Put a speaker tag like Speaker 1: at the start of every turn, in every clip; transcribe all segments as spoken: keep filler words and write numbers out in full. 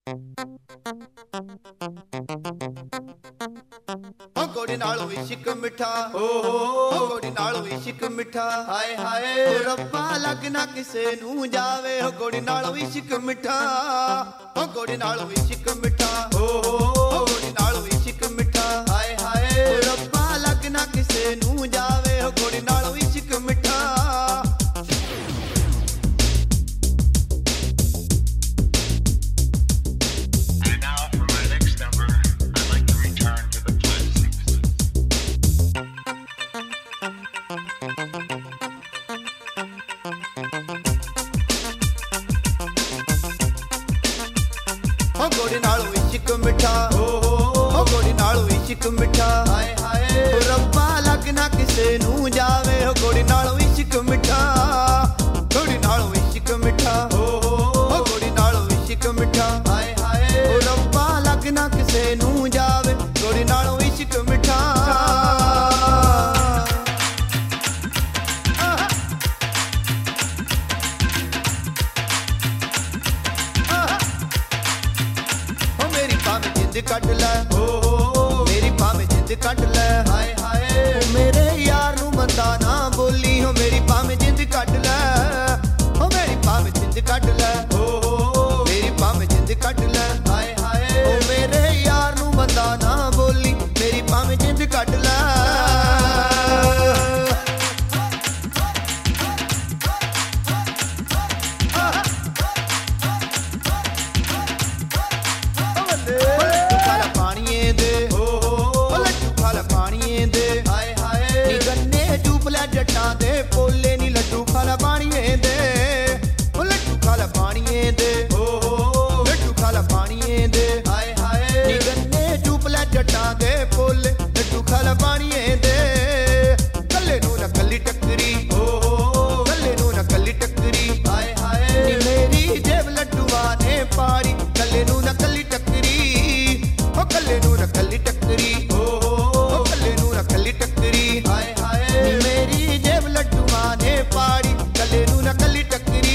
Speaker 1: गोड़ी नालों इश्क मिठा ओ हो गोड़ी नालों इश्क मिठा हाय हाय रब्बा लगना किसे नू जावे हो गोड़ी नालों इश्क मिठा हो गोड़ी नालों इश्क मिठा ओ हो गोड़ी नालों इश्क मिठा हाय हाय रब्बा लगना किसे नू जावे हो गोड़ी नालों इश्क मिठा गोड़ी नालों इश्क मिठा ओ हो गोड़ी नालों इश्क मिठा हाय हाय रब्बा लगना किसे नू जावे हो गोड़ी नालों इश्क मिठा गोड़ी नालों इश्क मिठा ओ हो गोड़ी नालों इश्क मिठा हाय हाय रब्बा लगना किसे नू जावे गोड़ी नालों इश्क मिठा कट लै ओ मेरी भावें जिंद कट लै हाय हाय मेरे यार नू बंदा ना बोली हो मेरी भावें जिंद कट लै ओ मेरी भावें जिंद कट लै ओ मेरी भावें जिंद कट लै हाय हाय ओ मेरे यार नू बंदा ना बोली मेरी भावें जिंद कट लै जट्टां दे पोले नी लड्डू खाला पानिए दे ओ लड्डू खाला पानिए दे ओ लड्डू खाला पानिए दे हाय हाय नी गन्ने चूपला जट्टां दे पोले लड्डू खाला पानिए दे कल्ले नू ना कल्ली टक्करी ओ कल्ले नू ना कल्ली टक्करी हाय हाय नी मेरी जेब लड्डूआ ने पाड़ी कल्ले नू ना कल्ली टक्करी ओ कल्ले नू ना कल्ली टक्करी ओ कल्ले नू ना कल्ली टक्करी हाय हाय नी मेरी जेब लड्डूआ ने पाड़ी कल्ले नू ना कल्ली टक्करी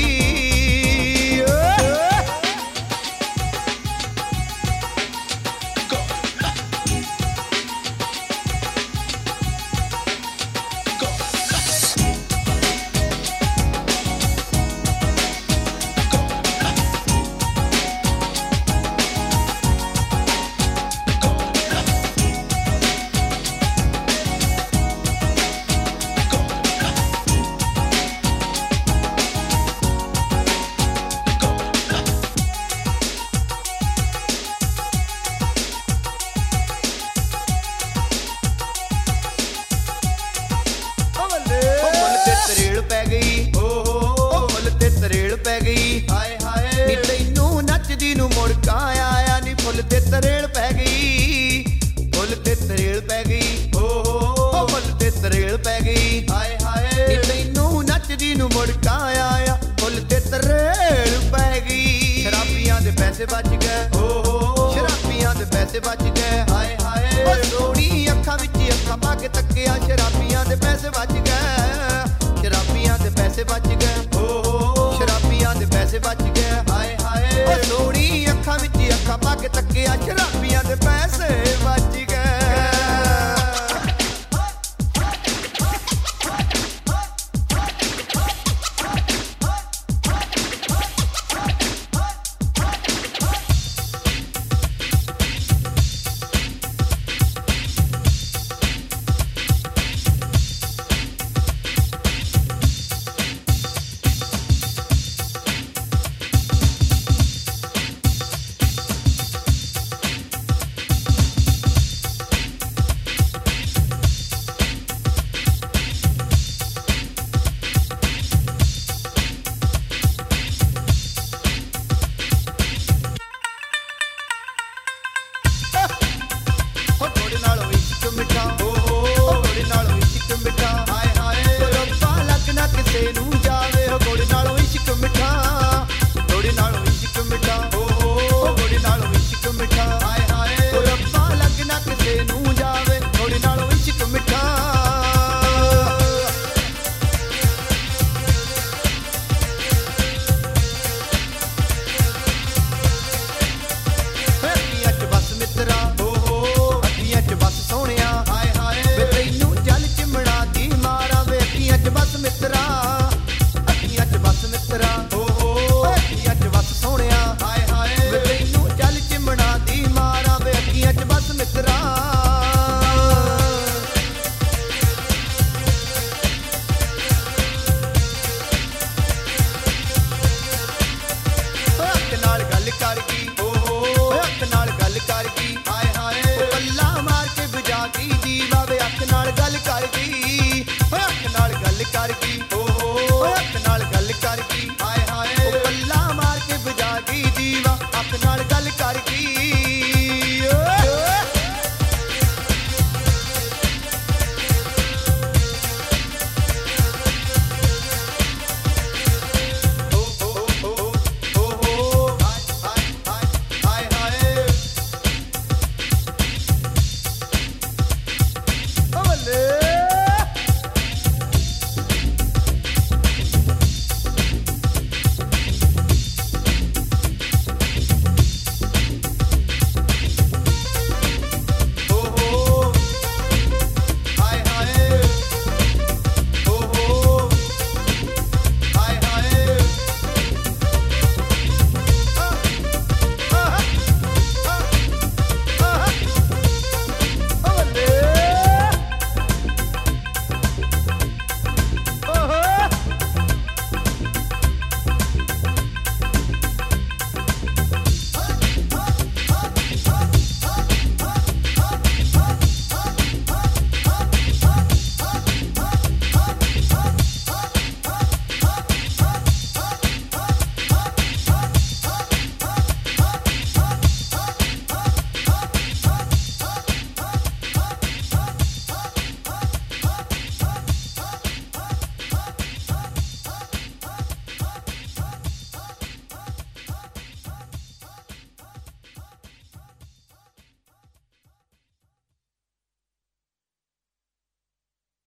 Speaker 1: ਤਰੇੜ ਪੈ ਗਈ ਓ ਹੋ ਫੁੱਲ ਤੇ ਤਰੇੜ ਪੈ ਗਈ ਹਾਏ ਹਾਏ ਨੀ ਤੈਨੂੰ ਨੱਚਦੀ ਨੂੰ ਮੁੜਕਾ ਆਇਆ ਨੀ ਫੁੱਲ ਤੇ ਤਰੇੜ ਪੈ ਗਈ ਫੁੱਲ ਤੇ ਤਰੇੜ ਪੈ ਗਈ ਓ ਹੋ ਫੁੱਲ ਤੇ ਤਰੇੜ ਪੈ ਗਈ ਹਾਏ ਹਾਏ ਨੀ ਤੈਨੂੰ ਨੱਚਦੀ ਨੂੰ ਮੁੜਕਾ ਆਇਆ ਫੁੱਲ ਤੇ ਤਰੇੜ ਪੈ ਗਈ ਸ਼ਰਾਬੀਆਂ ਦੇ ਪੈਸੇ ਬਚ ਗਏ ਓ ਹੋ ਸ਼ਰਾਬੀਆਂ ਦੇ ਪੈਸੇ ਬਚ ਗਏ ਹਾਏ ਹਾਏ ਓ ਸੋਹਣੀ ਅੱਖਾਂ ਵਿੱਚ ਅੱਖਾਂ ਪਾ ਕੇ ਤੱਕਿਆ ਸ਼ਰਾਬੀਆਂ ਦੇ ਪੈਸੇ ਬਚ ਗਏ ਸ਼ਰਾਬੀਆਂ ਦੇ ਪੈਸੇ ਬਚ ਗਏ ਓ ਸ਼ਰਾਬੀਆਂ ਦੇ ਪੈਸੇ ਬਚ ਗਏ ਹਾਏ ਹਾਏ ਓ ਸੋਹਣੀ ਅੱਖਾਂ ਵਿੱਚ ਅੱਖਾਂ ਪਾ ਕੇ ਤੱਕਿਆ ਸ਼ਰਾਬੀਆਂ ਦੇ ਪੈਸੇ ਬਚ ਗਏ ਨਾਲ